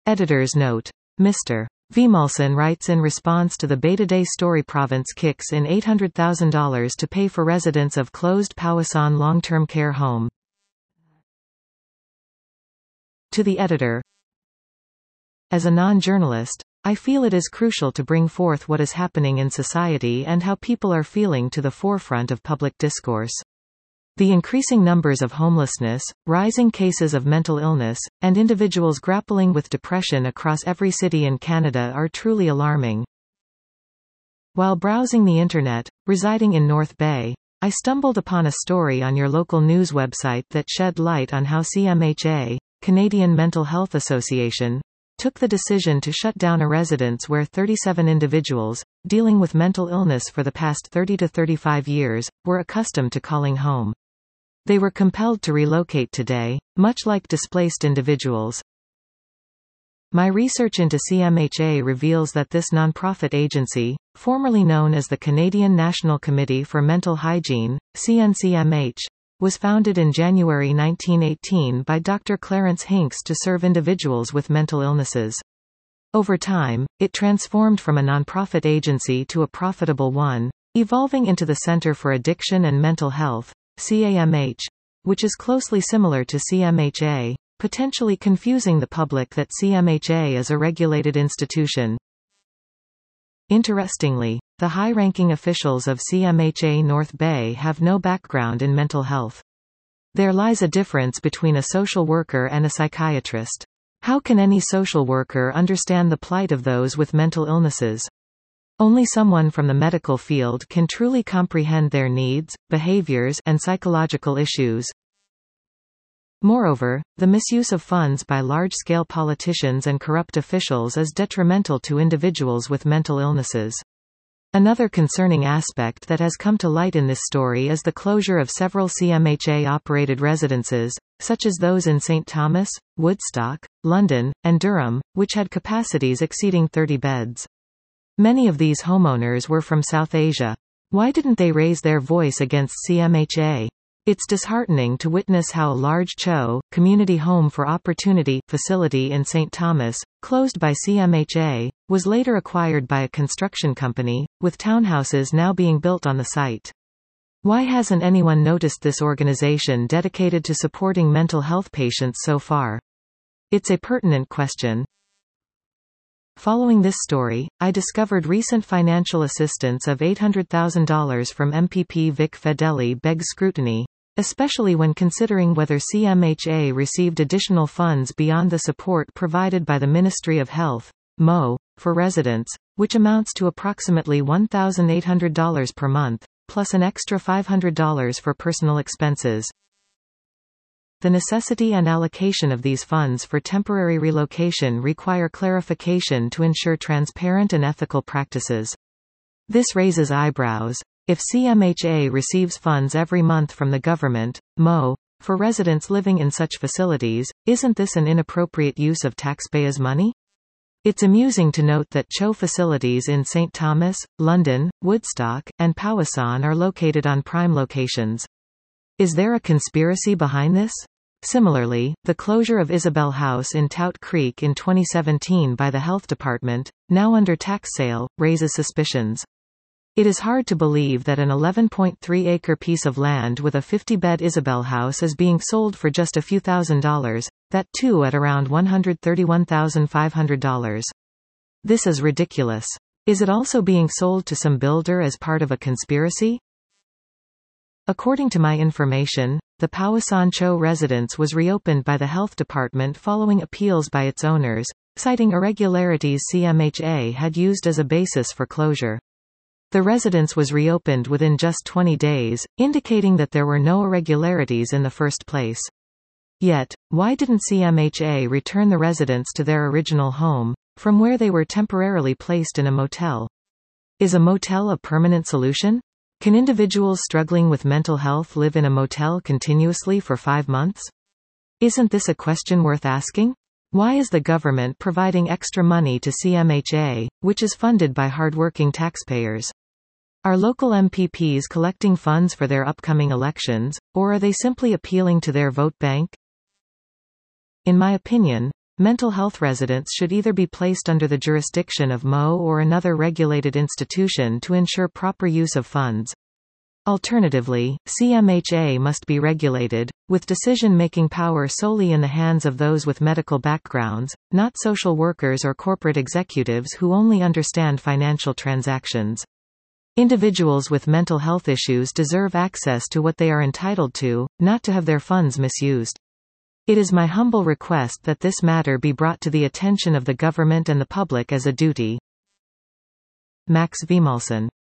Editor's note. Mr. Vimalson writes in response to the Beta-Day story province kicks in $800,000 to pay for residents of closed Powassan long-term care home. To the editor. As a non-journalist, I feel it is crucial to bring forth what is happening in society and how people are feeling to the forefront of public discourse. The increasing numbers of homelessness, rising cases of mental illness, and individuals grappling with depression across every city in Canada are truly alarming. While browsing the internet, residing in North Bay, I stumbled upon a story on your local news website that shed light on how CMHA, Canadian Mental Health Association, took the decision to shut down a residence where 37 individuals, dealing with mental illness for the past 30 to 35 years, were accustomed to calling home. They were compelled to relocate today, much like displaced individuals. My research into CMHA reveals that this nonprofit agency, formerly known as the Canadian National Committee for Mental Hygiene, CNCMH, was founded in January 1918 by Dr. Clarence Hinks to serve individuals with mental illnesses. Over time, it transformed from a nonprofit agency to a profitable one, evolving into the Centre for Addiction and Mental Health, CAMH, which is closely similar to CMHA, potentially confusing the public that CMHA is a regulated institution. Interestingly, the high-ranking officials of CMHA North Bay have no background in mental health. There lies a difference between a social worker and a psychiatrist. How can any social worker understand the plight of those with mental illnesses? Only someone from the medical field can truly comprehend their needs, behaviors, and psychological issues. Moreover, the misuse of funds by large-scale politicians and corrupt officials is detrimental to individuals with mental illnesses. Another concerning aspect that has come to light in this story is the closure of several CMHA-operated residences, such as those in St. Thomas, Woodstock, London, and Durham, which had capacities exceeding 30 beds. Many of these homeowners were from South Asia. Why didn't they raise their voice against CMHA? It's disheartening to witness how a large CHO, Community Home for Opportunity, facility in St. Thomas, closed by CMHA, was later acquired by a construction company, with townhouses now being built on the site. Why hasn't anyone noticed this organization dedicated to supporting mental health patients so far? It's a pertinent question. Following this story, I discovered recent financial assistance of $800,000 from MPP Vic Fedeli begs scrutiny, especially when considering whether CMHA received additional funds beyond the support provided by the Ministry of Health, MO, for residents, which amounts to approximately $1,800 per month, plus an extra $500 for personal expenses. The necessity and allocation of these funds for temporary relocation require clarification to ensure transparent and ethical practices. This raises eyebrows. If CMHA receives funds every month from the government, MO, for residents living in such facilities, isn't this an inappropriate use of taxpayers' money? It's amusing to note that CHO facilities in St. Thomas, London, Woodstock, and Powassan are located on prime locations. Is there a conspiracy behind this? Similarly, the closure of Isabel House in Tout Creek in 2017 by the Health Department, now under tax sale, raises suspicions. It is hard to believe that an 11.3-acre piece of land with a 50-bed Isabel House is being sold for just a few $1,000s, that too at around $131,500. This is ridiculous. Is it also being sold to some builder as part of a conspiracy? According to my information, the Powassan CHO residence was reopened by the Health Department following appeals by its owners, citing irregularities CMHA had used as a basis for closure. The residence was reopened within just 20 days, indicating that there were no irregularities in the first place. Yet, why didn't CMHA return the residents to their original home, from where they were temporarily placed in a motel? Is a motel a permanent solution? Can individuals struggling with mental health live in a motel continuously for 5 months? Isn't this a question worth asking? Why is the government providing extra money to CMHA, which is funded by hardworking taxpayers? Are local MPPs collecting funds for their upcoming elections, or are they simply appealing to their vote bank? In my opinion, mental health residents should either be placed under the jurisdiction of MO or another regulated institution to ensure proper use of funds. Alternatively, CMHA must be regulated, with decision-making power solely in the hands of those with medical backgrounds, not social workers or corporate executives who only understand financial transactions. Individuals with mental health issues deserve access to what they are entitled to, not to have their funds misused. It is my humble request that this matter be brought to the attention of the government and the public as a duty. Max Vimalson.